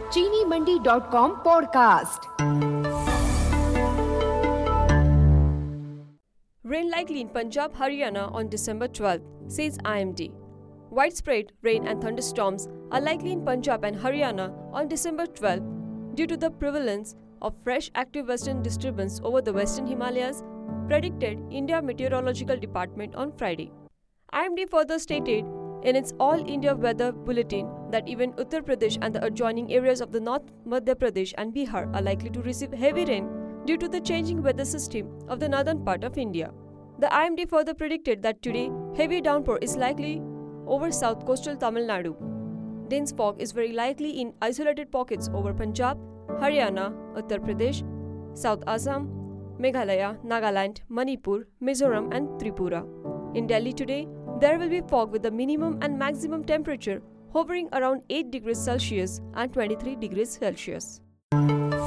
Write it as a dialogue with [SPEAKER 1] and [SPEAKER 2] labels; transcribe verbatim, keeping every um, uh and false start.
[SPEAKER 1] चीनी Mandi dot com podcast.
[SPEAKER 2] Rain likely in Punjab, Haryana on December twelfth, says I M D. Widespread rain and thunderstorms are likely in Punjab and Haryana on December twelfth due to the prevalence of fresh active western disturbance over the western Himalayas, predicted India Meteorological Department on Friday. I M D further stated in its All India Weather Bulletin that even Uttar Pradesh and the adjoining areas of the North Madhya Pradesh and Bihar are likely to receive heavy rain due to the changing weather system of the northern part of India. The I M D further predicted that today heavy downpour is likely over south coastal Tamil Nadu. Dense fog is very likely in isolated pockets over Punjab, Haryana, Uttar Pradesh, South Assam, Meghalaya, Nagaland, Manipur, Mizoram and Tripura. In Delhi today, there will be fog with the minimum and maximum temperature hovering around eight degrees Celsius and twenty-three degrees Celsius.